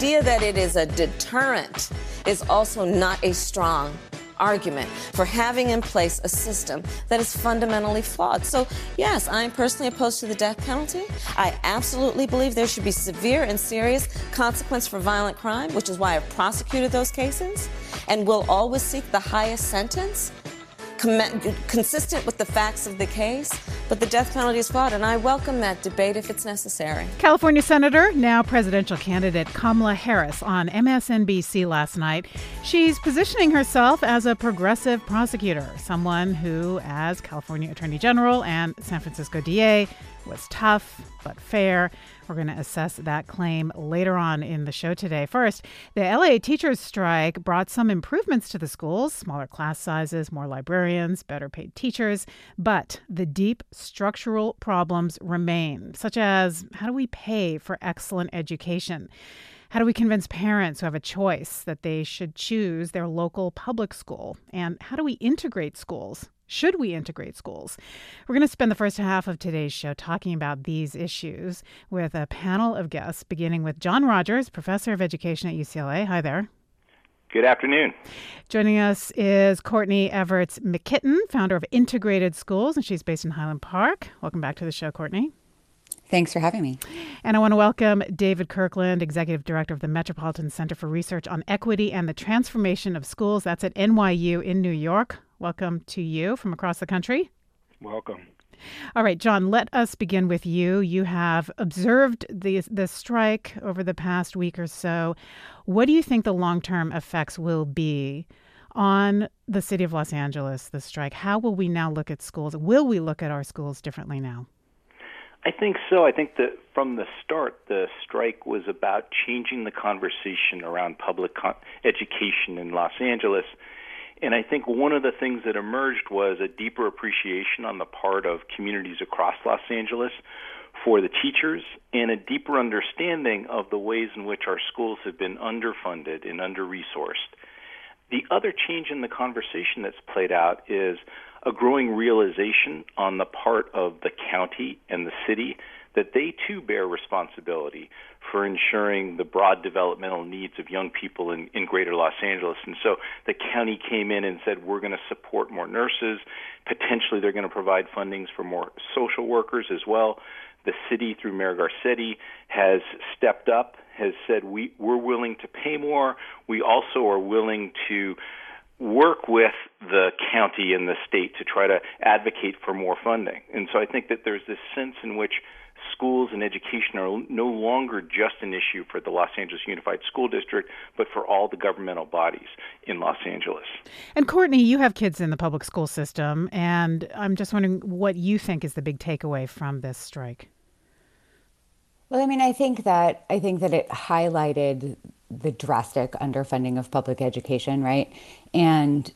idea that it is a deterrent is also not a strong argument for having in place a system that is fundamentally flawed. So, yes, I am personally opposed to the death penalty. I absolutely believe there should be severe and serious consequence for violent crime, which is why I've prosecuted those cases and will always seek the highest sentence consistent with the facts of the case. But the death penalty is flawed, and I welcome that debate if it's necessary. California Senator, now presidential candidate Kamala Harris on MSNBC last night. She's positioning herself as a progressive prosecutor, someone who, as California Attorney General and San Francisco DA, was tough but fair. We're going to assess that claim later on in the show today. First, the LA teachers' strike brought some improvements to the schools, smaller class sizes, more librarians, better paid teachers. But the deep structural problems remain, such as how do we pay for excellent education? How do we convince parents who have a choice that they should choose their local public school? And how do we integrate schools? Should we integrate schools? We're going to spend the first half of today's show talking about these issues with a panel of guests, beginning with John Rogers, professor of education at UCLA. Hi there. Good afternoon. Joining us is Courtney Everts McKitten, founder of Integrated Schools, and she's based in Highland Park. Welcome back to the show, Courtney. Thanks for having me. And I want to welcome David Kirkland, Executive Director of the Metropolitan Center for Research on Equity and the Transformation of Schools. That's at NYU in New York. Welcome to you from across the country. Welcome. All right, John, let us begin with you. You have observed the strike over the past week or so. What do you think the long-term effects will be on the city of Los Angeles, the strike? How will we now look at schools? Will we look at our schools differently now? I think so. I think that from the start, the strike was about changing the conversation around public education in Los Angeles. And I think one of the things that emerged was a deeper appreciation on the part of communities across Los Angeles for the teachers and a deeper understanding of the ways in which our schools have been underfunded and under-resourced. The other change in the conversation that's played out is a growing realization on the part of the county and the city that they too bear responsibility for ensuring the broad developmental needs of young people in greater Los Angeles. And so the county came in and said, we're going to support more nurses. Potentially they're going to provide fundings for more social workers as well. The city, through Mayor Garcetti, has stepped up, has said we're willing to pay more. We also are willing to work with the county and the state to try to advocate for more funding. And so I think that there's this sense in which schools and education are no longer just an issue for the Los Angeles Unified School District, but for all the governmental bodies in Los Angeles. And Courtney, you have kids in the public school system, and I'm just wondering what you think is the big takeaway from this strike. Well, I mean, I think that it highlighted the drastic underfunding of public education, right? And,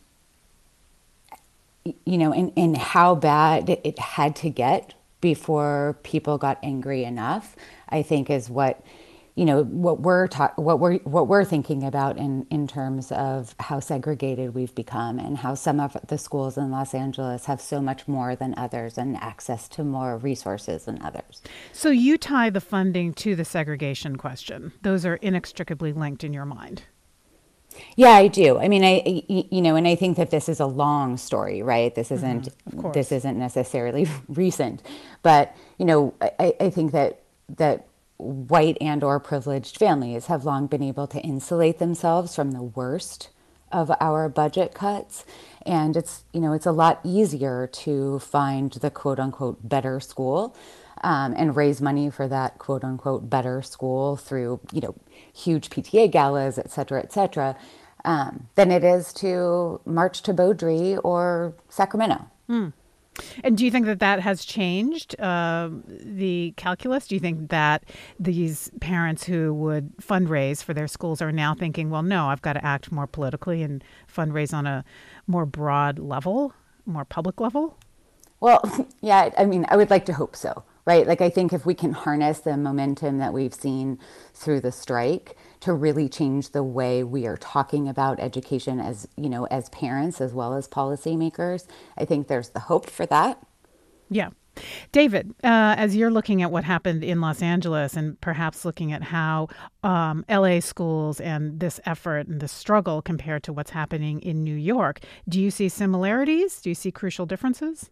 you know, and how bad it had to get before people got angry enough, I think is what, you know, what we're thinking about in terms of how segregated we've become and how some of the schools in Los Angeles have so much more than others and access to more resources than others. So you tie the funding to the segregation question. Those are inextricably linked in your mind. Yeah, I do. I mean, and I think that this is a long story, right? This isn't necessarily recent, but, you know, I think that white and or privileged families have long been able to insulate themselves from the worst of our budget cuts. And it's a lot easier to find the quote unquote better school and raise money for that quote unquote better school through, you know, huge PTA galas, et cetera, than it is to march to Beaudry or Sacramento. Mm. And do you think that has changed the calculus? Do you think that these parents who would fundraise for their schools are now thinking, well, no, I've got to act more politically and fundraise on a more broad level, more public level? Well, yeah, I mean, I would like to hope so, right? Like, I think if we can harness the momentum that we've seen through the strike to really change the way we are talking about education as, you know, as parents as well as policymakers, I think there's the hope for that. Yeah. David, as you're looking at what happened in Los Angeles and perhaps looking at how LA schools and this effort and this struggle compared to what's happening in New York, do you see similarities? Do you see crucial differences?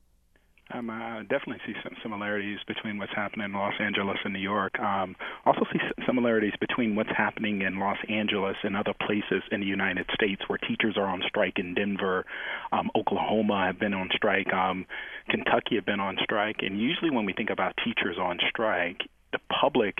I definitely see some similarities between what's happening in Los Angeles and New York. Also see similarities between what's happening in Los Angeles and other places in the United States where teachers are on strike in Denver. Oklahoma have been on strike. Kentucky have been on strike. And usually when we think about teachers on strike, the public's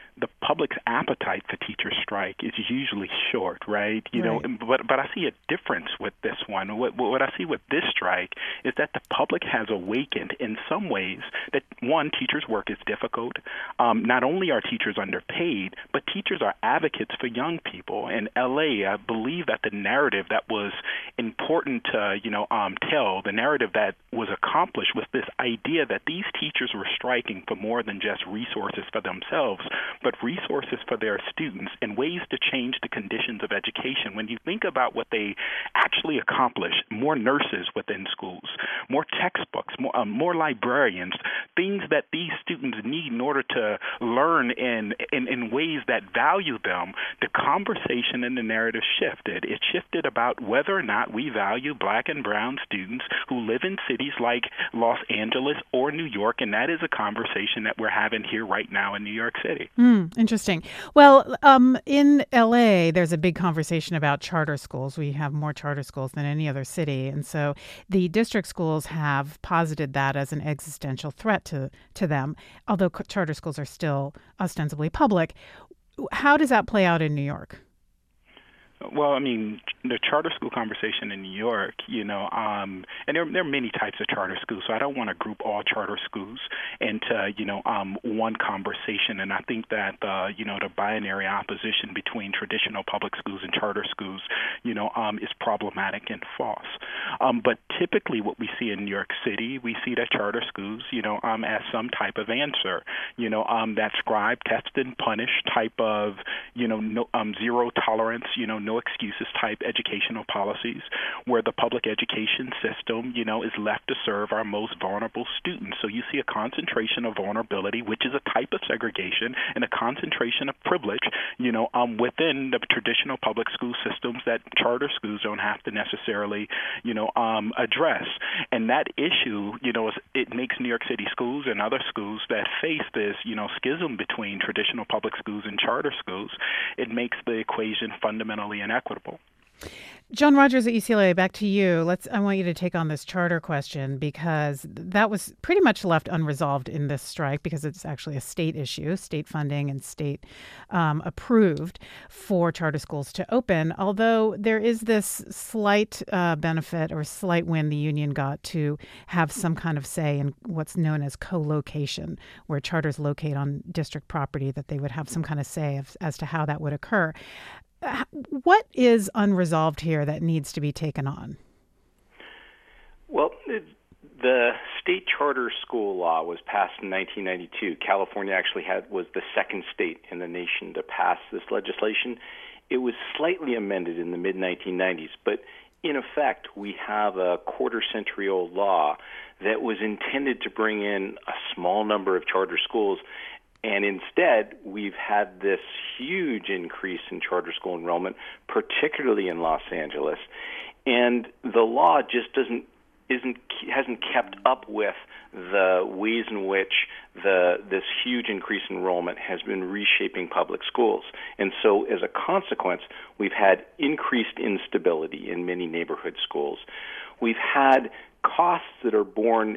appetite for teacher strike is usually short, right? You know, but I see a difference with this one. What I see with this strike is that the public has awakened in some ways that, one, teachers' work is difficult. Not only are teachers underpaid, but teachers are advocates for young people. In L.A., I believe that the narrative that was important to, tell, the narrative that was accomplished was this idea that these teachers were striking for more than just resources for themselves, but resources for their students and ways to change the conditions of education. When you think about what they actually accomplish, more nurses within schools, more textbooks, more librarians, things that these students need in order to learn in ways that value them, the conversation and the narrative shifted. It shifted about whether or not we value black and brown students who live in cities like Los Angeles or New York, and that is a conversation that we're having here right now in New York City. Interesting. Well, in LA, there's a big conversation about charter schools. We have more charter schools than any other city. And so the district schools have posited that as an existential threat to them, although charter schools are still ostensibly public. How does that play out in New York? Well, I mean, the charter school conversation in New York, and there are many types of charter schools, so I don't want to group all charter schools into, one conversation. And I think that, the binary opposition between traditional public schools and charter schools, is problematic and false. But typically what we see in New York City, we see that charter schools, as some type of answer, that scribe, test, and punish type of, zero tolerance, no excuses type educational policies where the public education system, is left to serve our most vulnerable students. So you see a concentration of vulnerability, which is a type of segregation, and a concentration of privilege, within the traditional public school systems that charter schools don't have to necessarily, address. And that issue, it makes New York City schools and other schools that face this, schism between traditional public schools and charter schools, it makes the equation fundamentally inequitable. John Rogers at UCLA, back to you. I want you to take on this charter question because that was pretty much left unresolved in this strike because it's actually a state issue, state funding and state approved for charter schools to open. Although there is this slight benefit or slight win the union got to have some kind of say in what's known as co-location, where charters locate on district property, that they would have some kind of say as to how that would occur. What is unresolved here that needs to be taken on? Well, the state charter school law was passed in 1992. California actually was the second state in the nation to pass this legislation. It was slightly amended in the mid-1990s, but in effect, we have a quarter-century-old law that was intended to bring in a small number of charter schools. And instead, we've had this huge increase in charter school enrollment, particularly in Los Angeles. And the law just hasn't kept up with the ways in which this huge increase in enrollment has been reshaping public schools. And so as a consequence, we've had increased instability in many neighborhood schools. We've had costs that are borne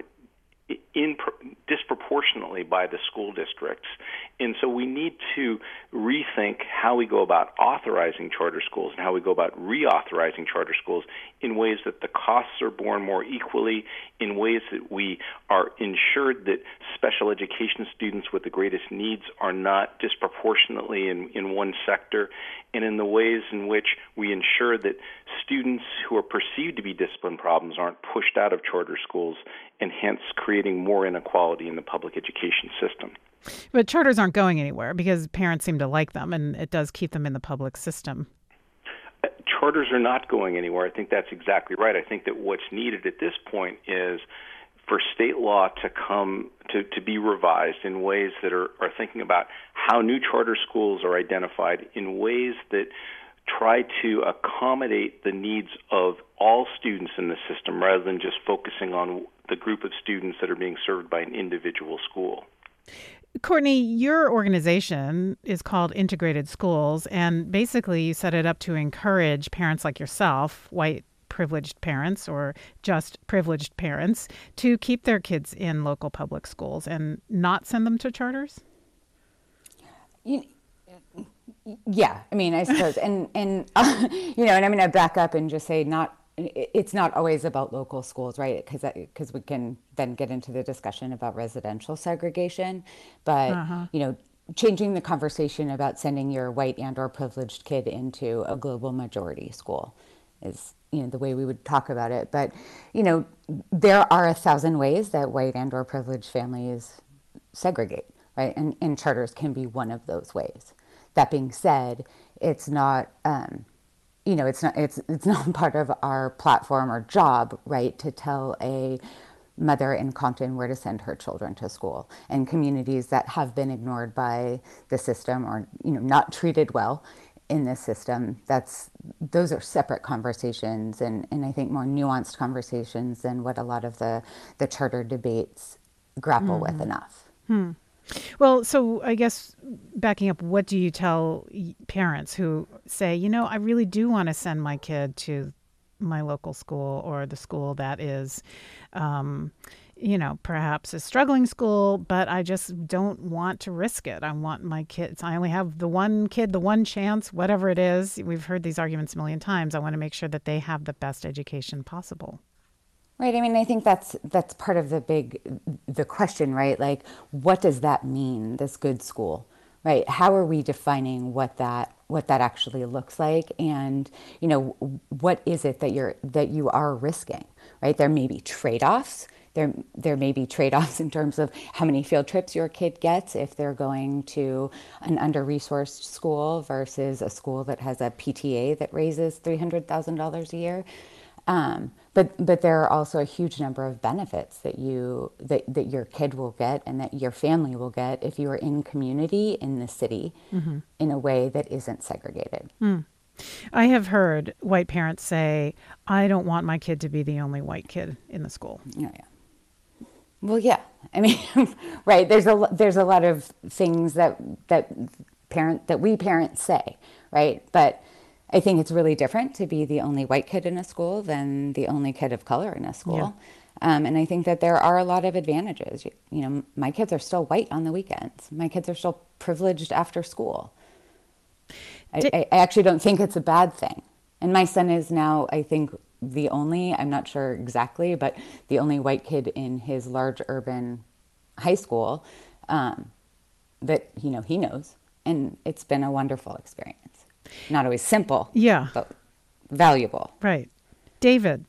disproportionately by the school districts. And so we need to rethink how we go about authorizing charter schools and how we go about reauthorizing charter schools in ways that the costs are borne more equally, in ways that we are ensured that special education students with the greatest needs are not disproportionately in one sector, and in the ways in which we ensure that students who are perceived to be discipline problems aren't pushed out of charter schools, and hence creating more inequality in the public education system. But charters aren't going anywhere because parents seem to like them, and it does keep them in the public system. Charters are not going anywhere. I think that's exactly right. I think that what's needed at this point is for state law to come to be revised in ways that are thinking about how new charter schools are identified in ways that try to accommodate the needs of all students in the system rather than just focusing on the group of students that are being served by an individual school. Courtney, your organization is called Integrated Schools, and basically you set it up to encourage parents like yourself, white privileged parents or just privileged parents, to keep their kids in local public schools and not send them to charters? Yeah, I mean, I suppose, and and I'm going to back up and just say it's not always about local schools, right? Because we can then get into the discussion about residential segregation, but changing the conversation about sending your white and or privileged kid into a global majority school is the way we would talk about it. But there are 1,000 ways that white and or privileged families segregate, right? And charters can be one of those ways. That being said, it's not, it's not part of our platform or job, right, to tell a mother in Compton where to send her children to school. And communities that have been ignored by the system or not treated well in this system, those are separate conversations and I think more nuanced conversations than what a lot of the charter debates grapple with enough. Well, so I guess backing up, what do you tell parents who say, I really do want to send my kid to my local school or the school that is, perhaps a struggling school, but I just don't want to risk it. I want my kids. I only have the one kid, the one chance, whatever it is. We've heard these arguments a million times. I want to make sure that they have the best education possible. Right. I mean, I think that's part of the question, right? Like, what does that mean, this good school, right? How are we defining what that actually looks like? And, what is it that you are risking, right? There may be trade-offs. There may be trade-offs in terms of how many field trips your kid gets if they're going to an under-resourced school versus a school that has a PTA that raises $300,000 a year. But there are also a huge number of benefits that that your kid will get and that your family will get if you are in community in the city in a way that isn't segregated. I have heard white parents say, I don't want my kid to be the only white kid in the school. Yeah. Well, yeah. I mean, right. There's a lot of things that we parents say, right? But I think it's really different to be the only white kid in a school than the only kid of color in a school. Yeah. And I think that there are a lot of advantages. My kids are still white on the weekends. My kids are still privileged after school. I actually don't think it's a bad thing. And my son is now, I think, I'm not sure exactly, but the only white kid in his large urban high school that, he knows. And it's been a wonderful experience. Not always simple, but valuable. Right. David,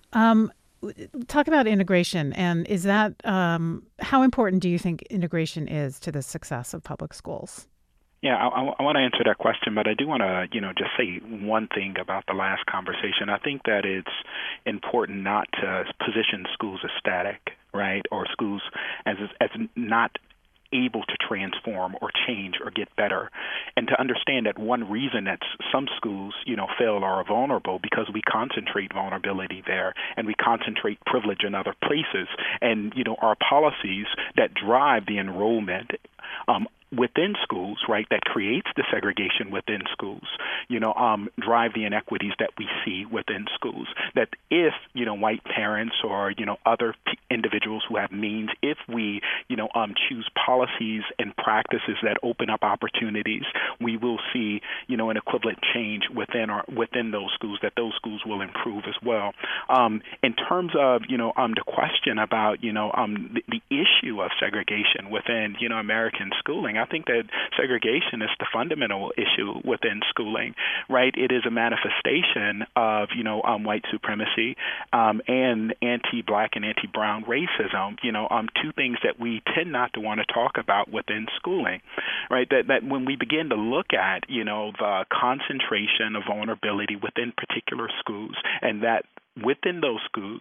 talk about integration. And is that, how important do you think integration is to the success of public schools? Yeah, I want to answer that question, but I do want to, just say one thing about the last conversation. I think that it's important not to position schools as static, right, or schools as not able to transform or change or get better, and to understand that one reason that some schools, fail or are vulnerable because we concentrate vulnerability there and we concentrate privilege in other places, and our policies that drive the enrollment within schools, right, that creates the segregation within schools, drive the inequities that we see within schools. That if, white parents or, other individuals who have means, if we, choose policies and practices that open up opportunities, we will see, an equivalent change within those schools, that those schools will improve as well. In terms of, the question about, the issue of segregation within, American schooling, I think that segregation is the fundamental issue within schooling, right? It is a manifestation of, white supremacy and anti-black and anti-brown racism, two things that we tend not to want to talk about within schooling, right? That when we begin to look at, the concentration of vulnerability within particular schools, and that within those schools,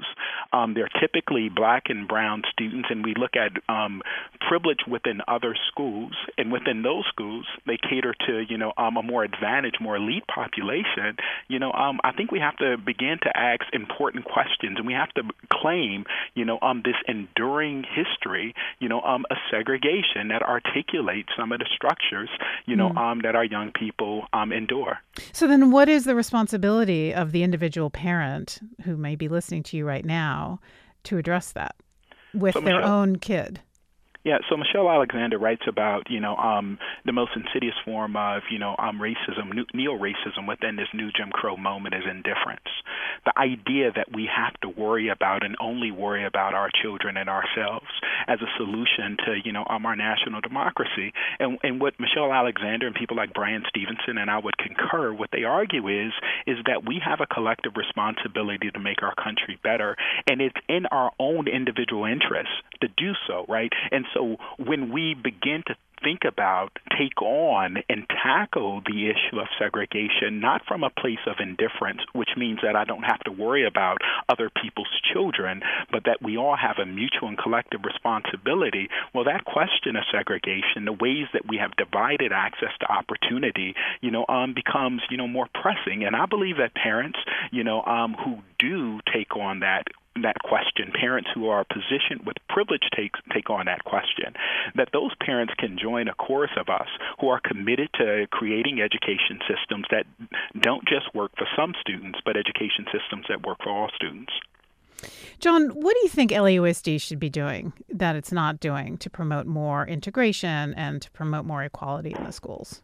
they're typically black and brown students, and we look at privilege within other schools, and within those schools, they cater to, a more advantaged, more elite population. I think we have to begin to ask important questions, and we have to claim, this enduring history, of segregation that articulates some of the structures, that our young people endure. So then what is the responsibility of the individual parent who may be listening to you right now to address that with their own kid? Yeah, so Michelle Alexander writes about, the most insidious form of, racism, neo-racism within this new Jim Crow moment is indifference. The idea that we have to worry about and only worry about our children and ourselves as a solution to, our national democracy. And what Michelle Alexander and people like Brian Stevenson and I would concur, what they argue is that we have a collective responsibility to make our country better, and it's in our own individual interests to do so, right? And so when we begin to think about, take on, and tackle the issue of segregation, not from a place of indifference, which means that I don't have to worry about other people's children, but that we all have a mutual and collective responsibility, well, that question of segregation, the ways that we have divided access to opportunity, becomes, more pressing. And I believe that parents, who do take on that question, parents who are positioned with privilege take on that question, that those parents can join a chorus of us who are committed to creating education systems that don't just work for some students, but education systems that work for all students. John, what do you think LAUSD should be doing that it's not doing to promote more integration and to promote more equality in the schools?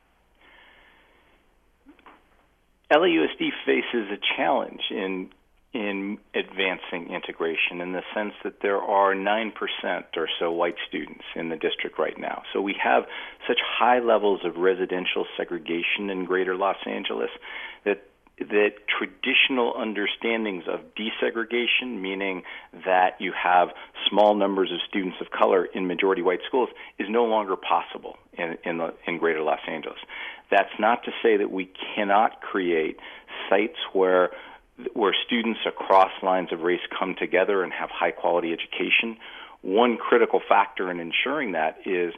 LAUSD faces a challenge in advancing integration in the sense that there are 9% or so white students in the district right now. So we have such high levels of residential segregation in greater Los Angeles that traditional understandings of desegregation, meaning that you have small numbers of students of color in majority white schools, is no longer possible in greater Los Angeles. That's not to say that we cannot create sites where students across lines of race come together and have high-quality education. One critical factor in ensuring that is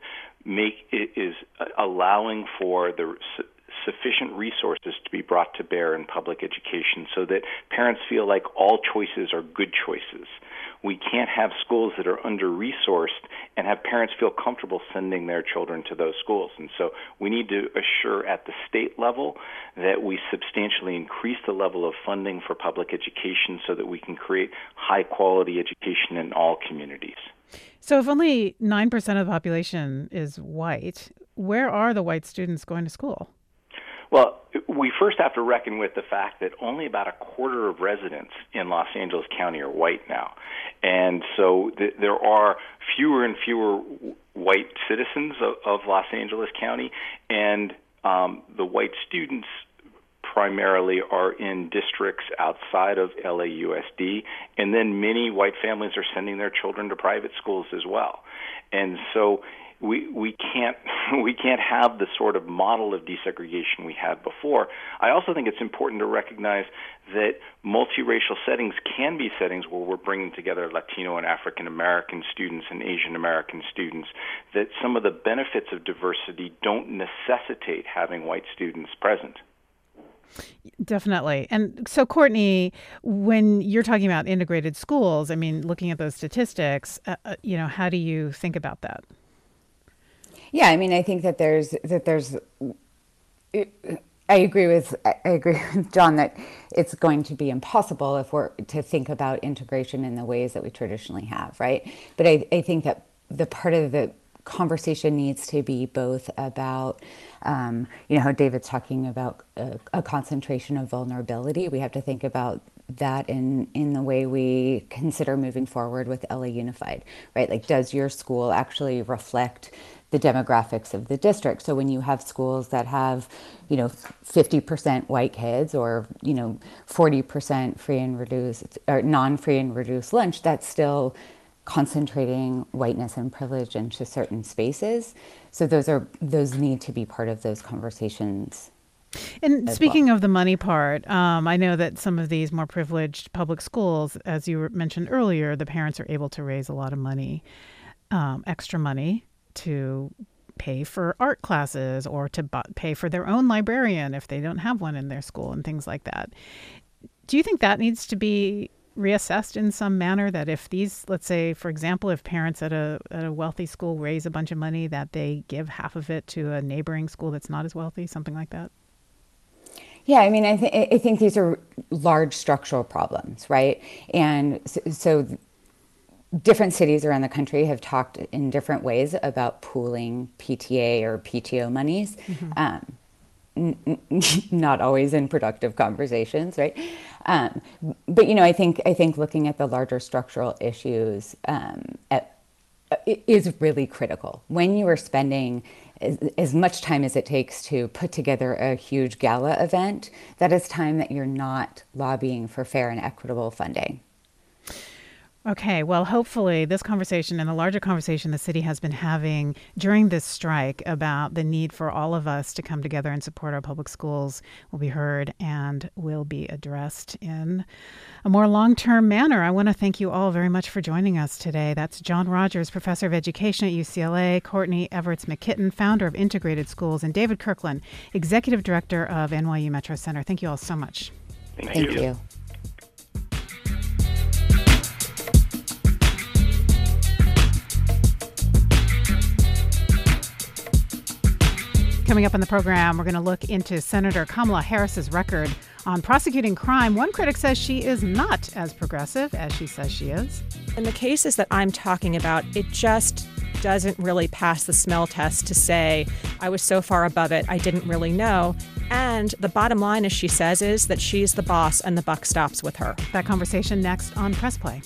allowing for the sufficient resources to be brought to bear in public education so that parents feel like all choices are good choices. We can't have schools that are under-resourced and have parents feel comfortable sending their children to those schools. And so we need to assure at the state level that we substantially increase the level of funding for public education so that we can create high-quality education in all communities. So if only 9% of the population is white, where are the white students going to school? Well, we first have to reckon with the fact that only about a quarter of residents in Los Angeles County are white now. And so there are fewer and fewer white citizens of Los Angeles County, and the white students primarily are in districts outside of LAUSD, and then many white families are sending their children to private schools as well. And so we can't have the sort of model of desegregation we had before. I also think it's important to recognize that multiracial settings can be settings where we're bringing together Latino and African American students and Asian American students, that some of the benefits of diversity don't necessitate having white students present. Definitely. And so, Courtney, when you're talking about integrated schools, I mean, looking at those statistics, how do you think about that? Yeah, I mean, I think that there's I agree with John that it's going to be impossible if we're to think about integration in the ways that we traditionally have, right? But I think that the part of the conversation needs to be both about, how David's talking about a concentration of vulnerability. We have to think about that in the way we consider moving forward with LA Unified, right? Like, does your school actually reflect the demographics of the district? So when you have schools that have, 50% white kids or, 40% free and reduced or non-free and reduced lunch, that's still concentrating whiteness and privilege into certain spaces. So those need to be part of those conversations And speaking of the money part, I know that some of these more privileged public schools, as you mentioned earlier, the parents are able to raise a lot of money, extra money to pay for art classes or to pay for their own librarian if they don't have one in their school and things like that. Do you think that needs to be reassessed in some manner, that if these, let's say, for example, if parents at a wealthy school raise a bunch of money, that they give half of it to a neighboring school that's not as wealthy, something like that? Yeah, I mean, I think these are large structural problems, right? And so different cities around the country have talked in different ways about pooling PTA or PTO monies. Not always in productive conversations, right? But I think looking at the larger structural issues is really critical. When you are spending as much time as it takes to put together a huge gala event, that is time that you're not lobbying for fair and equitable funding. Okay, well, hopefully this conversation and the larger conversation the city has been having during this strike about the need for all of us to come together and support our public schools will be heard and will be addressed in a more long-term manner. I want to thank you all very much for joining us today. That's John Rogers, professor of education at UCLA, Courtney Everts-McKitton, founder of Integrated Schools, and David Kirkland, executive director of NYU Metro Center. Thank you all so much. Thank you. Coming up on the program, we're going to look into Senator Kamala Harris's record on prosecuting crime. One critic says she is not as progressive as she says she is. In the cases that I'm talking about, it just doesn't really pass the smell test to say, I was so far above it, I didn't really know. And the bottom line, as she says, is that she's the boss and the buck stops with her. That conversation next on Press Play.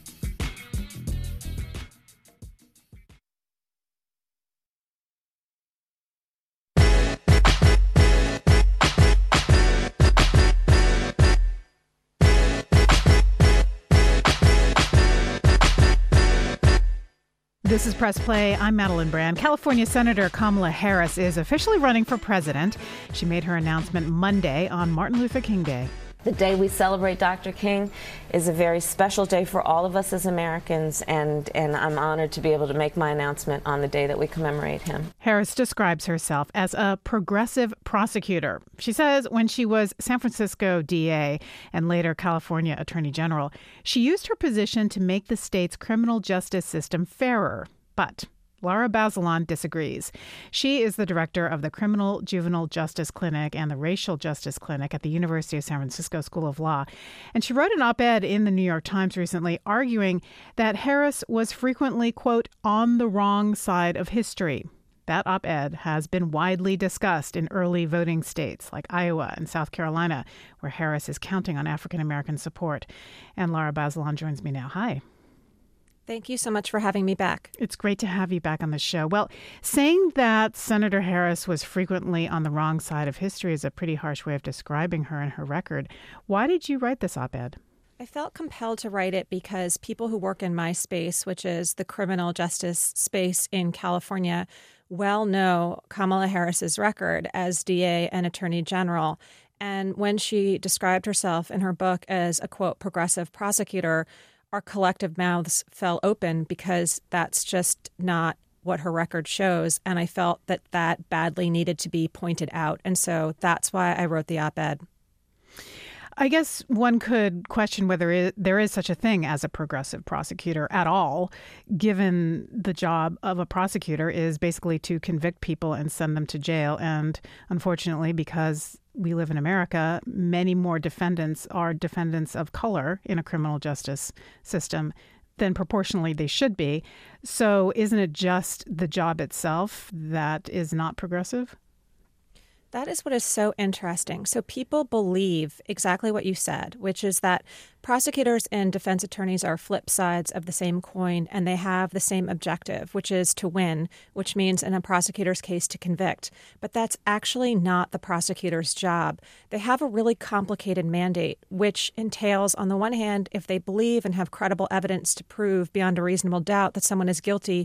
This is Press Play. I'm Madeline Brand. California Senator Kamala Harris is officially running for president. She made her announcement Monday on Martin Luther King Day. The day we celebrate Dr. King is a very special day for all of us as Americans, and I'm honored to be able to make my announcement on the day that we commemorate him. Harris describes herself as a progressive prosecutor. She says when she was San Francisco DA and later California Attorney General, she used her position to make the state's criminal justice system fairer. But Laura Bazelon disagrees. She is the director of the Criminal Juvenile Justice Clinic and the Racial Justice Clinic at the University of San Francisco School of Law. And she wrote an op-ed in the New York Times recently arguing that Harris was frequently, quote, on the wrong side of history. That op-ed has been widely discussed in early voting states like Iowa and South Carolina, where Harris is counting on African-American support. And Laura Bazelon joins me now. Hi. Thank you so much for having me back. It's great to have you back on the show. Well, saying that Senator Harris was frequently on the wrong side of history is a pretty harsh way of describing her and her record. Why did you write this op-ed? I felt compelled to write it because people who work in my space, which is the criminal justice space in California, well know Kamala Harris's record as DA and Attorney General. And when she described herself in her book as a, quote, progressive prosecutor, our collective mouths fell open because that's just not what her record shows. And I felt that that badly needed to be pointed out. And so that's why I wrote the op-ed. I guess one could question whether there is such a thing as a progressive prosecutor at all, given the job of a prosecutor is basically to convict people and send them to jail. And unfortunately, because we live in America, many more defendants are defendants of color in a criminal justice system than proportionally they should be. So isn't it just the job itself that is not progressive? That is what is so interesting. So people believe exactly what you said, which is that prosecutors and defense attorneys are flip sides of the same coin, and they have the same objective, which is to win, which means in a prosecutor's case to convict. But that's actually not the prosecutor's job. They have a really complicated mandate, which entails, on the one hand, if they believe and have credible evidence to prove beyond a reasonable doubt that someone is guilty,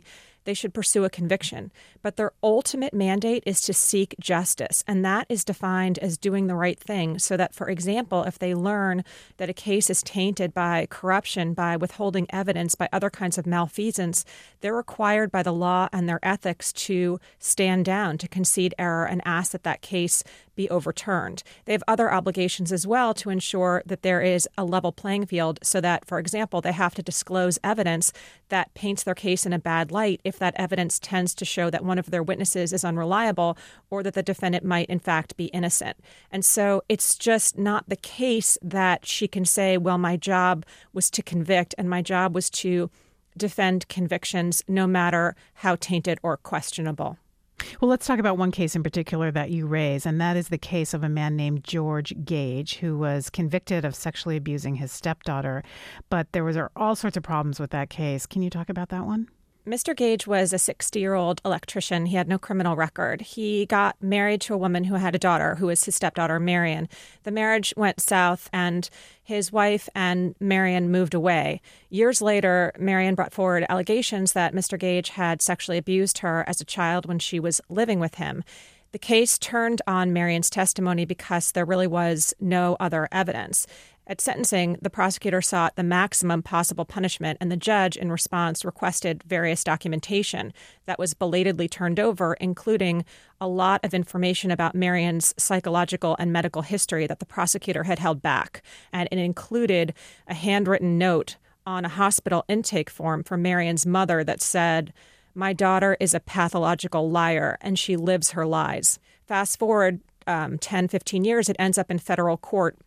they should pursue a conviction. But their ultimate mandate is to seek justice, and that is defined as doing the right thing, so that, for example, if they learn that a case is tainted by corruption, by withholding evidence, by other kinds of malfeasance, they're required by the law and their ethics to stand down, to concede error, and ask that that case be overturned. They have other obligations as well to ensure that there is a level playing field, so that, for example, they have to disclose evidence that paints their case in a bad light if that evidence tends to show that one of their witnesses is unreliable or that the defendant might in fact be innocent. And so it's just not the case that she can say, well, my job was to convict and my job was to defend convictions no matter how tainted or questionable. Well, let's talk about one case in particular that you raise, and that is the case of a man named George Gage, who was convicted of sexually abusing his stepdaughter. But there was all sorts of problems with that case. Can you talk about that one? Mr. Gage was a 60-year-old electrician. He had no criminal record. He got married to a woman who had a daughter, who was his stepdaughter, Marion. The marriage went south, and his wife and Marion moved away. Years later, Marion brought forward allegations that Mr. Gage had sexually abused her as a child when she was living with him. The case turned on Marion's testimony because there really was no other evidence. At sentencing, the prosecutor sought the maximum possible punishment, and the judge, in response, requested various documentation that was belatedly turned over, including a lot of information about Marion's psychological and medical history that the prosecutor had held back. And it included a handwritten note on a hospital intake form for Marion's mother that said, "My daughter is a pathological liar, and she lives her lies." Fast forward 10, 15 years, it ends up in federal court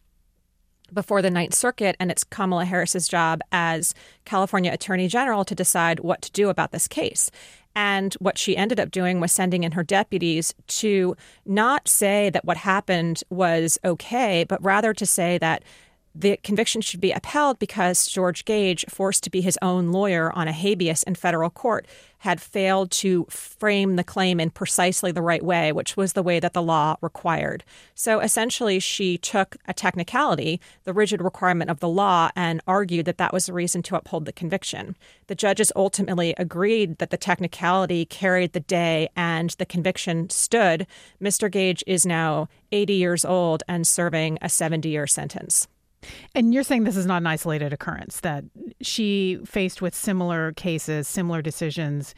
before the Ninth Circuit, and it's Kamala Harris's job as California Attorney General to decide what to do about this case. And what she ended up doing was sending in her deputies to not say that what happened was okay, but rather to say that the conviction should be upheld because George Gage, forced to be his own lawyer on a habeas in federal court, had failed to frame the claim in precisely the right way, which was the way that the law required. So essentially, she took a technicality, the rigid requirement of the law, and argued that that was the reason to uphold the conviction. The judges ultimately agreed that the technicality carried the day and the conviction stood. Mr. Gage is now 80 years old and serving a 70-year sentence. And you're saying this is not an isolated occurrence, that she, faced with similar cases, similar decisions,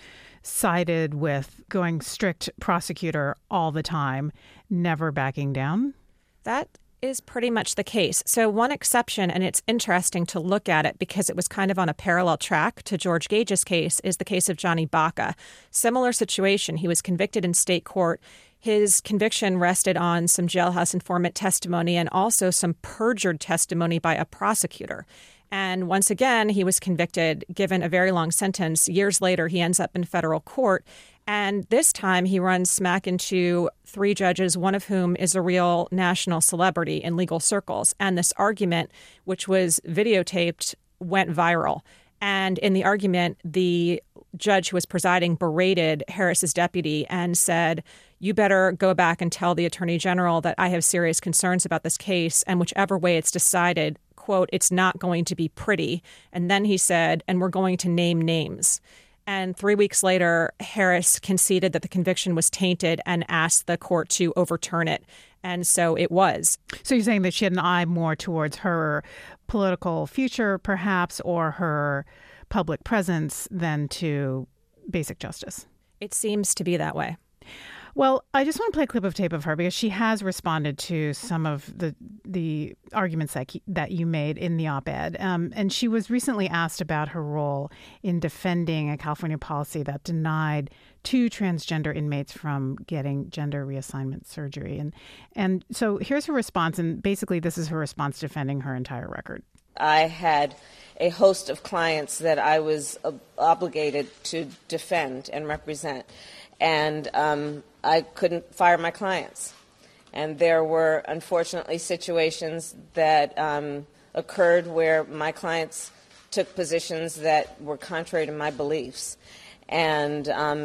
sided with going strict prosecutor all the time, never backing down? That is pretty much the case. So one exception, and it's interesting to look at it because it was kind of on a parallel track to George Gage's case, is the case of Johnny Baca. Similar situation. He was convicted in state court. His conviction rested on some jailhouse informant testimony and also some perjured testimony by a prosecutor. And once again, he was convicted, given a very long sentence. Years later, he ends up in federal court. And this time he runs smack into three judges, one of whom is a real national celebrity in legal circles. And this argument, which was videotaped, went viral. And in the argument, the judge who was presiding berated Harris's deputy and said, "You better go back and tell the attorney general that I have serious concerns about this case, and whichever way it's decided, quote, it's not going to be pretty." And then he said, "And we're going to name names." And 3 weeks later, Harris conceded that the conviction was tainted and asked the court to overturn it. And so it was. So you're saying that she had an eye more towards her political future, perhaps, or her public presence than to basic justice? It seems to be that way. Well, I just want to play a clip of tape of her because she has responded to some of the arguments that you made in the op-ed. And she was recently asked about her role in defending a California policy that denied 2 transgender inmates from getting gender reassignment surgery. And so here's her response. And basically, this is her response defending her entire record. I had a host of clients that I was obligated to defend and represent. And I couldn't fire my clients. And there were, unfortunately, situations that occurred where my clients took positions that were contrary to my beliefs. And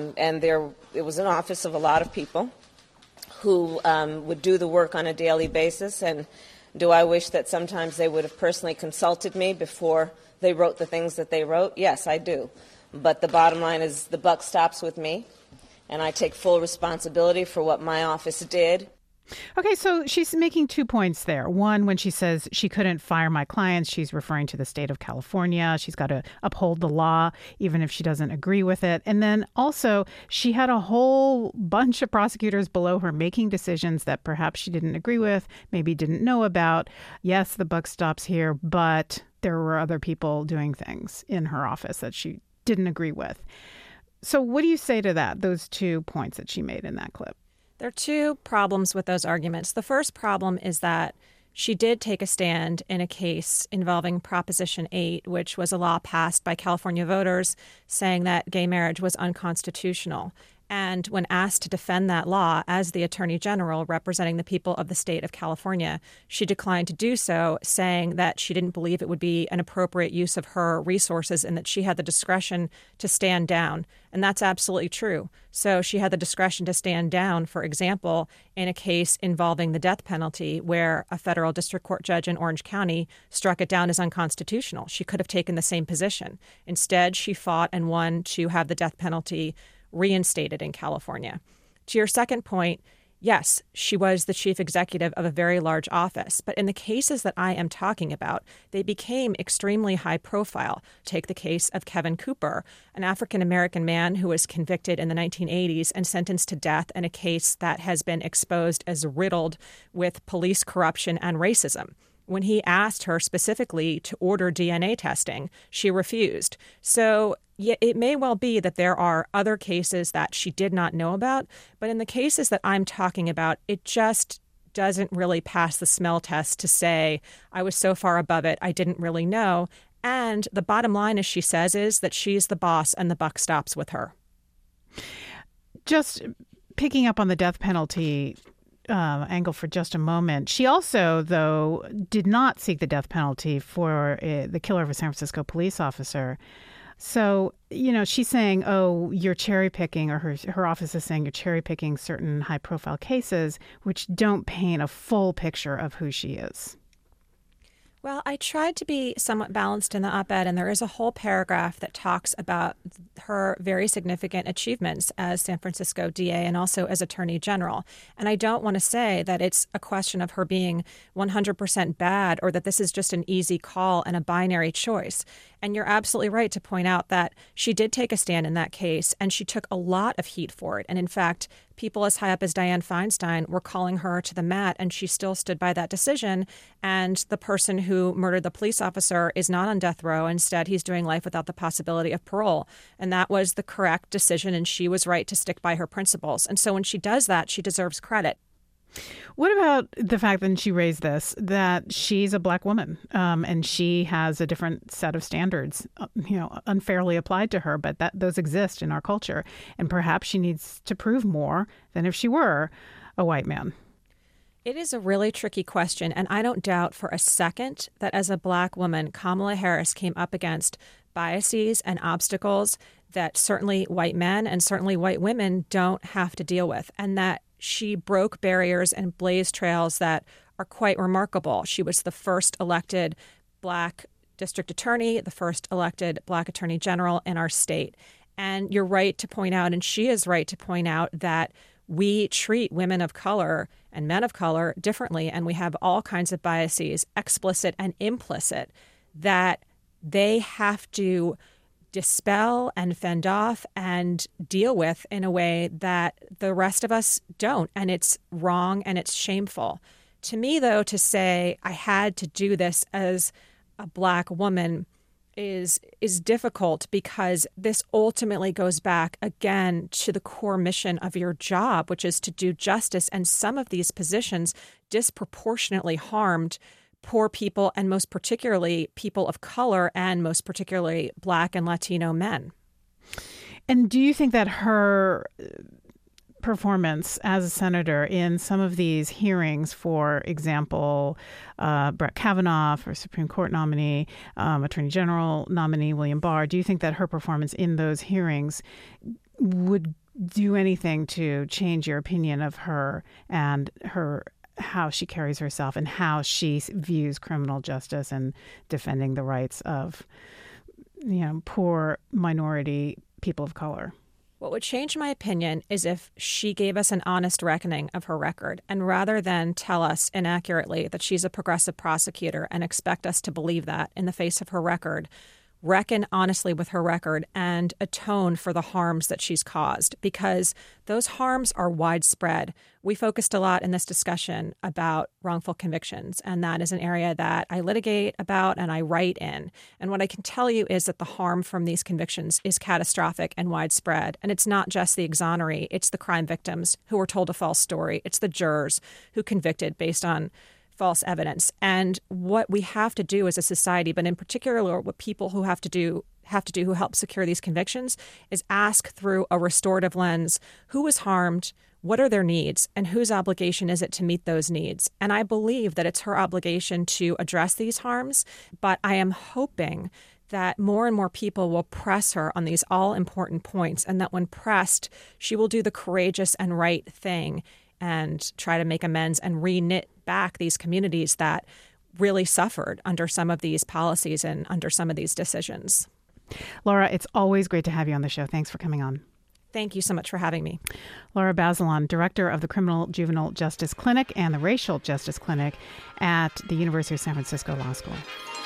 it was an office of a lot of people who would do the work on a daily basis. And do I wish that sometimes they would have personally consulted me before they wrote the things that they wrote? Yes, I do. But the bottom line is the buck stops with me, and I take full responsibility for what my office did. Okay, so she's making 2 points there. One, when she says she couldn't fire my clients, she's referring to the state of California. She's got to uphold the law, even if she doesn't agree with it. And then also, she had a whole bunch of prosecutors below her making decisions that perhaps she didn't agree with, maybe didn't know about. Yes, the buck stops here, but there were other people doing things in her office that she didn't agree with. So what do you say to that, those 2 points that she made in that clip? There are 2 problems with those arguments. The first problem is that she did take a stand in a case involving Proposition 8, which was a law passed by California voters saying that gay marriage was unconstitutional. And when asked to defend that law as the Attorney General representing the people of the state of California, she declined to do so, saying that she didn't believe it would be an appropriate use of her resources and that she had the discretion to stand down. And that's absolutely true. So she had the discretion to stand down, for example, in a case involving the death penalty where a federal district court judge in Orange County struck it down as unconstitutional. She could have taken the same position. Instead, she fought and won to have the death penalty reinstated in California. To your second point, yes, she was the chief executive of a very large office, but in the cases that I am talking about, they became extremely high profile. Take the case of Kevin Cooper, an African-American man who was convicted in the 1980s and sentenced to death in a case that has been exposed as riddled with police corruption and racism. When he asked her specifically to order DNA testing, she refused. So yeah, it may well be that there are other cases that she did not know about, but in the cases that I'm talking about, it just doesn't really pass the smell test to say, I was so far above it, I didn't really know. And the bottom line, as she says, is that she's the boss and the buck stops with her. Just picking up on the death penalty angle for just a moment. She also, though, did not seek the death penalty for the killer of a San Francisco police officer. So, she's saying, oh, you're cherry picking, or her office is saying you're cherry picking certain high profile cases, which don't paint a full picture of who she is. Well, I tried to be somewhat balanced in the op-ed, and there is a whole paragraph that talks about her very significant achievements as San Francisco DA and also as Attorney General. And I don't want to say that it's a question of her being 100% bad or that this is just an easy call and a binary choice. And you're absolutely right to point out that she did take a stand in that case, and she took a lot of heat for it. And in fact, people as high up as Dianne Feinstein were calling her to the mat, and she still stood by that decision. And the person who murdered the police officer is not on death row. Instead, he's doing life without the possibility of parole. And that was the correct decision, and she was right to stick by her principles. And so when she does that, she deserves credit. What about the fact that she raised this, that she's a Black woman and she has a different set of standards, unfairly applied to her, but that those exist in our culture. And perhaps she needs to prove more than if she were a white man. It is a really tricky question. And I don't doubt for a second that as a Black woman, Kamala Harris came up against biases and obstacles that certainly white men and certainly white women don't have to deal with, and that she broke barriers and blazed trails that are quite remarkable. She was the first elected Black district attorney, the first elected Black attorney general in our state. And you're right to point out, and she is right to point out, that we treat women of color and men of color differently, and we have all kinds of biases, explicit and implicit, that they have to dispel and fend off and deal with in a way that the rest of us don't. And it's wrong and it's shameful. To me, though, to say I had to do this as a Black woman is difficult, because this ultimately goes back again to the core mission of your job, which is to do justice. And some of these positions disproportionately harmed poor people, and most particularly people of color, and most particularly Black and Latino men. And do you think that her performance as a senator in some of these hearings, for example, Brett Kavanaugh for Supreme Court nominee, Attorney General nominee William Barr, do you think that her performance in those hearings would do anything to change your opinion of her and how she carries herself and how she views criminal justice and defending the rights of poor minority people of color. What would change my opinion is if she gave us an honest reckoning of her record, and rather than tell us inaccurately that she's a progressive prosecutor and expect us to believe that in the face of her record, reckon honestly with her record and atone for the harms that she's caused, because those harms are widespread. We focused a lot in this discussion about wrongful convictions, and that is an area that I litigate about and I write in. And what I can tell you is that the harm from these convictions is catastrophic and widespread. And it's not just the exoneree, it's the crime victims who were told a false story. It's the jurors who convicted based on false evidence. And what we have to do as a society, but in particular what people who have to do who help secure these convictions, is ask through a restorative lens, who was harmed, what are their needs, and whose obligation is it to meet those needs? And I believe that it's her obligation to address these harms, but I am hoping that more and more people will press her on these all-important points, and that when pressed, she will do the courageous and right thing and try to make amends and re-knit back these communities that really suffered under some of these policies and under some of these decisions. Laura, it's always great to have you on the show. Thanks for coming on. Thank you so much for having me. Laura Bazelon, director of the Criminal Juvenile Justice Clinic and the Racial Justice Clinic at the University of San Francisco Law School.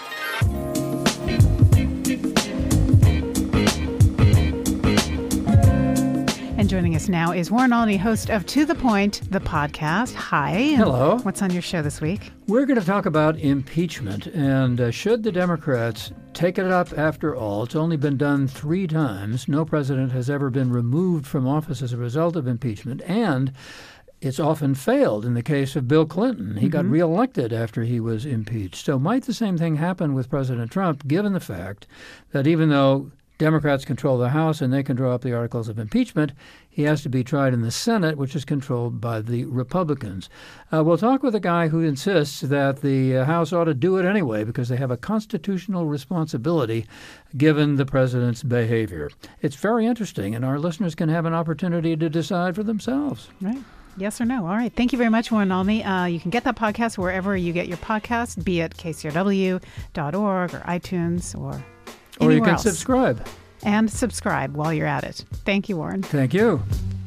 And joining us now is Warren Olney, host of To The Point, the podcast. Hi. Hello. What's on your show this week? We're going to talk about impeachment, and should the Democrats take it up after all? It's only been done 3 times. No president has ever been removed from office as a result of impeachment, and it's often failed. In the case of Bill Clinton, he got reelected after he was impeached. So might the same thing happen with President Trump, given the fact that even though Democrats control the House and they can draw up the articles of impeachment, he has to be tried in the Senate, which is controlled by the Republicans. We'll talk with a guy who insists that the House ought to do it anyway because they have a constitutional responsibility given the president's behavior. It's very interesting, and our listeners can have an opportunity to decide for themselves. Right. Yes or no. All right. Thank you very much, Warren Olney. You can get that podcast wherever you get your podcast, be it kcrw.org or iTunes or Or you can else. subscribe. And subscribe while you're at it. Thank you, Warren. Thank you.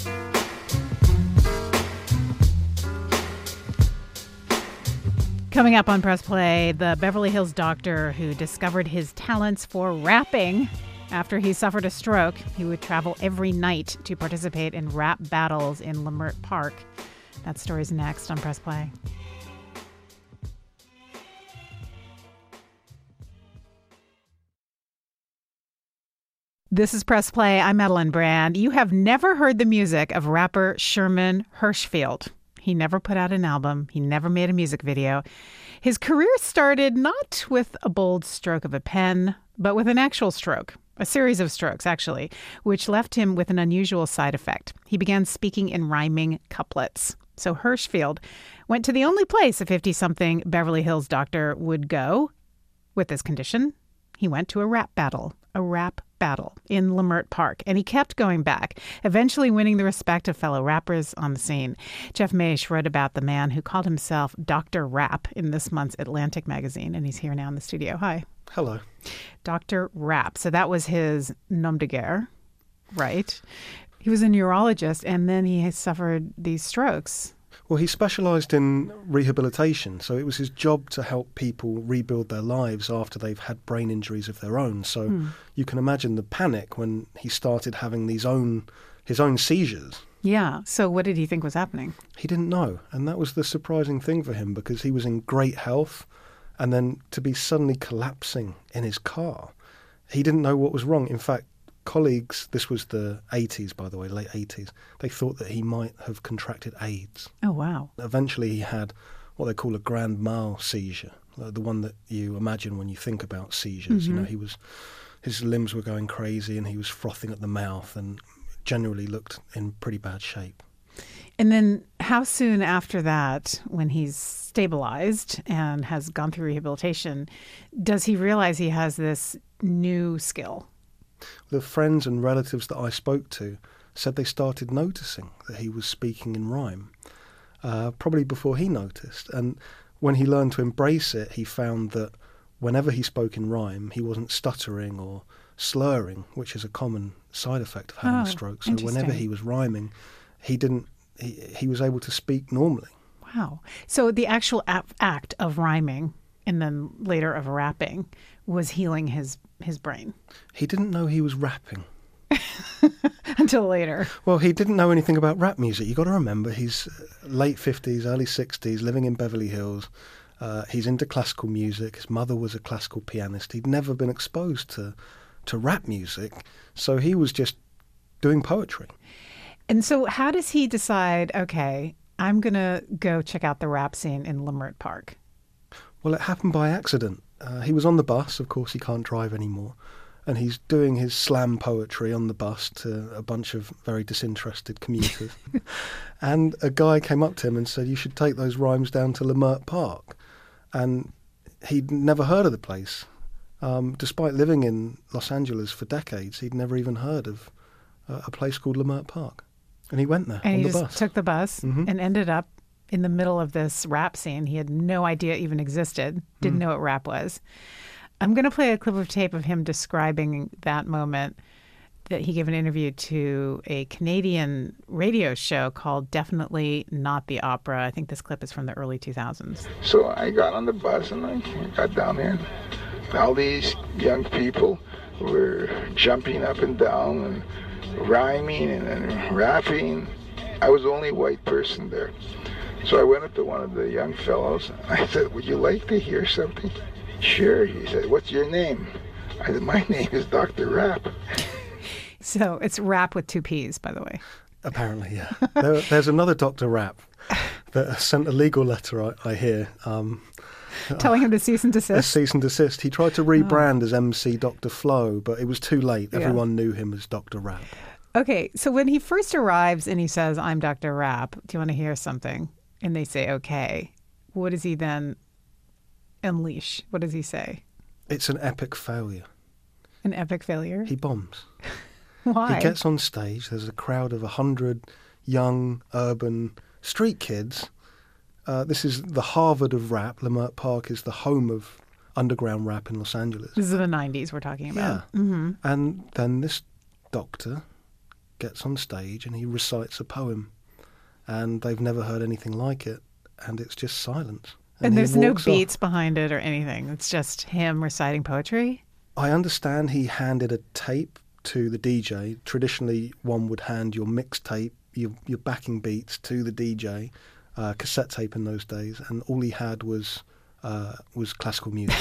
Coming up on Press Play, the Beverly Hills doctor who discovered his talents for rapping after he suffered a stroke. He would travel every night to participate in rap battles in Leimert Park. That story's next on Press Play. This is Press Play. I'm Madeline Brand. You have never heard the music of rapper Sherman Hirschfield. He never put out an album. He never made a music video. His career started not with a bold stroke of a pen, but with an actual stroke. A series of strokes, actually, which left him with an unusual side effect. He began speaking in rhyming couplets. So Hirschfield went to the only place a 50-something Beverly Hills doctor would go with this condition. He went to a rap battle in Leimert Park, and he kept going back, eventually winning the respect of fellow rappers on the scene. Jeff Maish wrote about the man who called himself Dr. Rap in this month's Atlantic magazine, and he's here now in the studio. Hi. Hello. Dr. Rap. So that was his nom de guerre, right? He was a neurologist, and then he suffered these strokes. Well, he specialised in rehabilitation, so it was his job to help people rebuild their lives after they've had brain injuries of their own. So you can imagine the panic when he started having his own seizures. Yeah. So what did he think was happening? He didn't know, and that was the surprising thing for him, because he was in great health, and then to be suddenly collapsing in his car. He didn't know what was wrong. In fact, colleagues, this was the 80s, by the way, late 80s, they thought that he might have contracted AIDS. Oh, wow. Eventually he had what they call a grand mal seizure, the one that you imagine when you think about seizures. You know, his limbs were going crazy and he was frothing at the mouth and generally looked in pretty bad shape. And then how soon after that, when he's stabilized and has gone through rehabilitation, does he realize he has this new skill? The friends and relatives that I spoke to said they started noticing that he was speaking in rhyme, probably before he noticed. And when he learned to embrace it, he found that whenever he spoke in rhyme, he wasn't stuttering or slurring, which is a common side effect of having a stroke. So whenever he was rhyming, he was able to speak normally. Wow. So the actual act of rhyming and then later of rapping was healing his brain. He didn't know he was rapping. Until later. Well, he didn't know anything about rap music. You got to remember, he's late 50s, early 60s, living in Beverly Hills. He's into classical music. His mother was a classical pianist. He'd never been exposed to rap music, so he was just doing poetry. And so how does he decide, okay, I'm going to go check out the rap scene in Leimert Park? Well, it happened by accident. He was on the bus. Of course, he can't drive anymore. And he's doing his slam poetry on the bus to a bunch of very disinterested commuters. And a guy came up to him and said, you should take those rhymes down to Leimert Park. And he'd never heard of the place. Despite living in Los Angeles for decades, he'd never even heard of a place called Leimert Park. And he went there on the bus. And he just took the bus and ended up in the middle of this rap scene. He had no idea it even existed, didn't know what rap was. I'm going to play a clip of tape of him describing that moment that he gave an interview to a Canadian radio show called Definitely Not the Opera. I think this clip is from the early 2000s. So I got on the bus and I got down there. And all these young people were jumping up and down and rhyming and rapping. I was the only white person there. So I went up to one of the young fellows. I said, would you like to hear something? Sure, he said, what's your name? I said, my name is Dr. Rap. So it's rap with 2 P's, by the way. Apparently, yeah. There's another Dr. Rap that sent a legal letter, I hear. Telling him to cease and desist? A cease and desist. He tried to rebrand as MC Dr. Flow, but it was too late. Everyone knew him as Dr. Rap. Okay, so when he first arrives and he says, I'm Dr. Rap, do you want to hear something? And they say, okay. What does he then unleash? What does he say? It's an epic failure. An epic failure? He bombs. Why? He gets on stage. There's a crowd of 100 young, urban street kids. This is the Harvard of rap. Leimert Park is the home of underground rap in Los Angeles. This is the 90s we're talking about. Yeah. Mm-hmm. And then this doctor gets on stage and he recites a poem. And they've never heard anything like it. And it's just silence. And there's no beats behind it or anything. It's just him reciting poetry? I understand he handed a tape to the DJ. Traditionally, one would hand your mixtape, your backing beats to the DJ, cassette tape in those days, and all he had was classical music.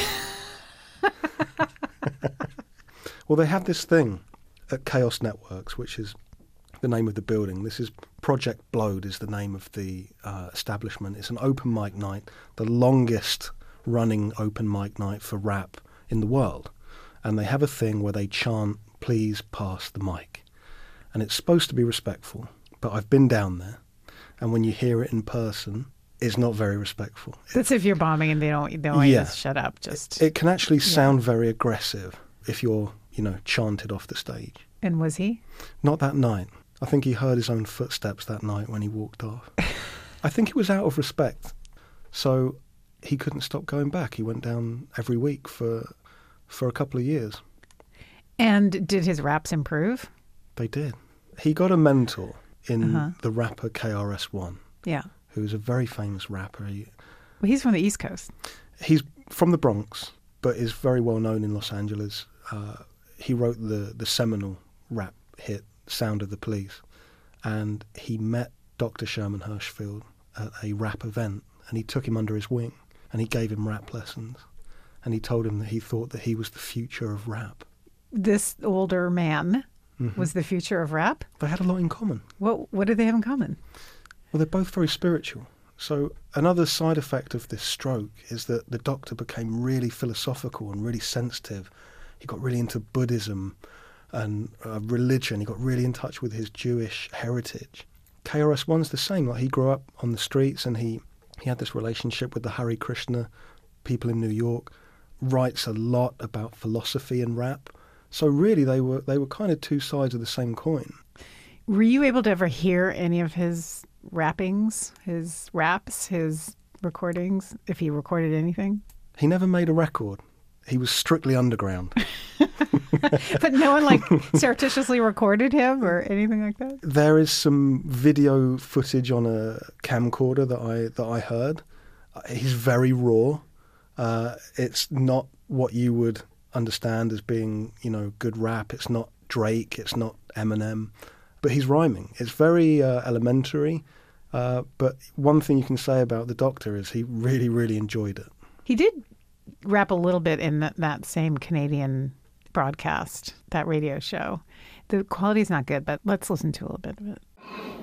Well, they have this thing at Chaos Networks, which is the name of the building. This is Project Blowed is the name of the establishment. It's an open mic night, the longest running open mic night for rap in the world. And they have a thing where they chant, please pass the mic. And it's supposed to be respectful, but I've been down there. And when you hear it in person, it's not very respectful. That's if you're bombing and they don't just shut up. It can actually sound very aggressive if you're, chanted off the stage. And was he? Not that night. I think he heard his own footsteps that night when he walked off. I think it was out of respect. So he couldn't stop going back. He went down every week for a couple of years. And did his raps improve? They did. He got a mentor in the rapper KRS-One. Yeah. Who's a very famous rapper. He's from the East Coast. He's from the Bronx, but is very well known in Los Angeles. He wrote the seminal rap hit Sound of the Police, and he met Dr. Sherman Hirschfield at a rap event, and he took him under his wing and he gave him rap lessons, and he told him that he thought that he was the future of rap. This older man was the future of rap? They had a lot in common. What did they have in common? Well, they're both very spiritual. So another side effect of this stroke is that the doctor became really philosophical and really sensitive. He got really into Buddhism and religion. He got really in touch with his Jewish heritage. KRS-One's the same. Like, he grew up on the streets and he had this relationship with the Hare Krishna people in New York, writes a lot about philosophy and rap. So really they were kind of two sides of the same coin. Were you able to ever hear any of his rappings, his raps, his recordings, if he recorded anything? He never made a record. He was strictly underground. But no one surreptitiously recorded him or anything like that? There is some video footage on a camcorder that I heard. He's very raw. It's not what you would understand as being, good rap. It's not Drake. It's not Eminem. But he's rhyming. It's very elementary. But one thing you can say about the Doctor is he really, really enjoyed it. He did rap a little bit in that same Canadian broadcast, that radio show. The quality's not good, but let's listen to a little bit of it.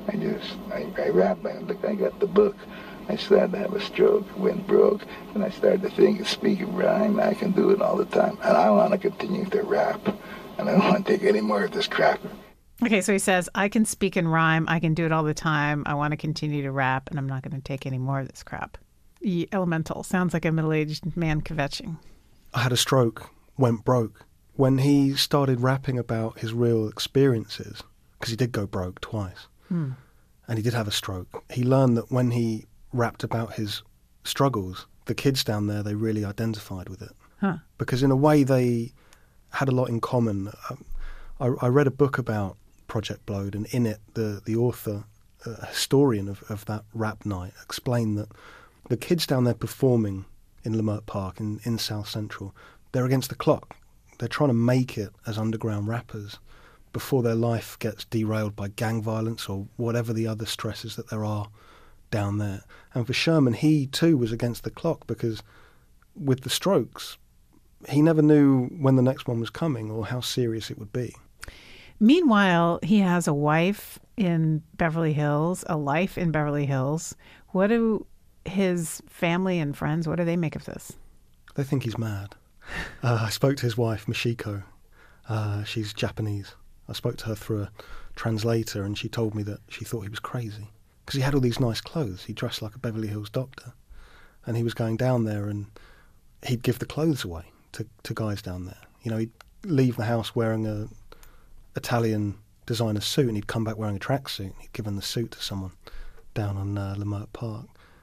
I rap, I got the book. I started to have a stroke, went broke, and I started to think, speak of rhyme, I can do it all the time. And I want to continue to rap, and I don't want to take any more of this crap. Okay, so he says, I can speak and rhyme, I can do it all the time, I want to continue to rap, and I'm not going to take any more of this crap. Elemental. Sounds like a middle-aged man kvetching. I had a stroke, went broke. When he started rapping about his real experiences, because he did go broke twice, and he did have a stroke, he learned that when he rapped about his struggles, the kids down there, they really identified with it. Huh. Because in a way, they had a lot in common. I read a book about Project Blowed, and in it, the author, a historian of that rap night, explained that the kids down there performing in Leimert Park in South Central, they're against the clock. They're trying to make it as underground rappers before their life gets derailed by gang violence or whatever the other stresses that there are down there. And for Sherman, he too was against the clock because with the strokes, he never knew when the next one was coming or how serious it would be. Meanwhile, he has a wife in Beverly Hills, a life in Beverly Hills. What do his family and friends, what do they make of this? They think he's mad. I spoke to his wife, Michiko. She's Japanese. I spoke to her through a translator, and she told me that she thought he was crazy because he had all these nice clothes. He dressed like a Beverly Hills doctor, and he was going down there and he'd give the clothes away to guys down there. He'd leave the house wearing a Italian designer suit, and he'd come back wearing a tracksuit. He'd given the suit to someone down on Leimert Park.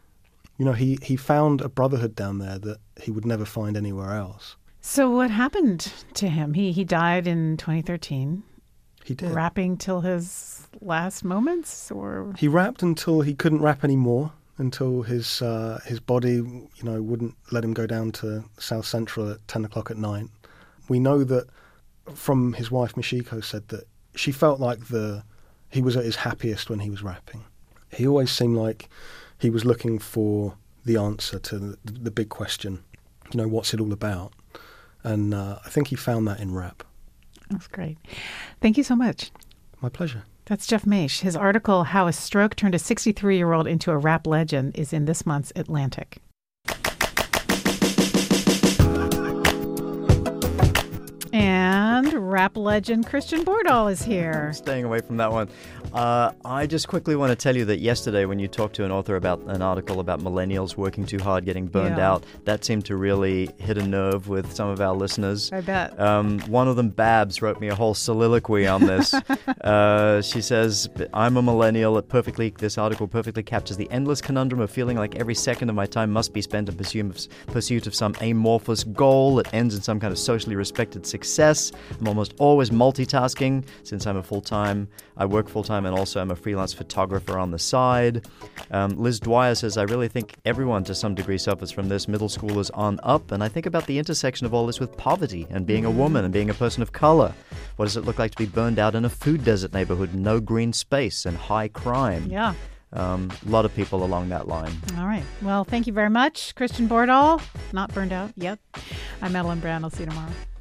He found a brotherhood down there that he would never find anywhere else. So what happened to him? He died in 2013. He did. Rapping till his last moments, or he rapped until he couldn't rap anymore, until his body, wouldn't let him go down to South Central at 10 o'clock at night. We know that from his wife, Michiko, said that she felt like he was at his happiest when he was rapping. He always seemed like he was looking for the answer to the big question, what's it all about? And I think he found that in rap. That's great. Thank you so much. My pleasure. That's Jeff Maish. His article, How a Stroke Turned a 63-Year-Old into a Rap Legend, is in this month's Atlantic. And rap legend Christian Bordahl is here. Staying away from that one. I just quickly want to tell you that yesterday when you talked to an author about an article about millennials working too hard, getting burned out, that seemed to really hit a nerve with some of our listeners. I bet. One of them, Babs, wrote me a whole soliloquy on this. She says, I'm a millennial. This article perfectly captures the endless conundrum of feeling like every second of my time must be spent in pursuit of some amorphous goal that ends in some kind of socially respected success. I'm almost always multitasking since I work full-time and also I'm a freelance photographer on the side. Liz Dwyer says, I really think everyone to some degree suffers from this, middle schoolers on up, and I think about the intersection of all this with poverty and being a woman and being a person of color. What does it look like to be burned out in a food desert neighborhood, no green space and high crime? Yeah. A lot of people along that line. All right. Well, thank you very much, Christian Bordahl. Not burned out yet. I'm Madeline Brown. I'll see you tomorrow.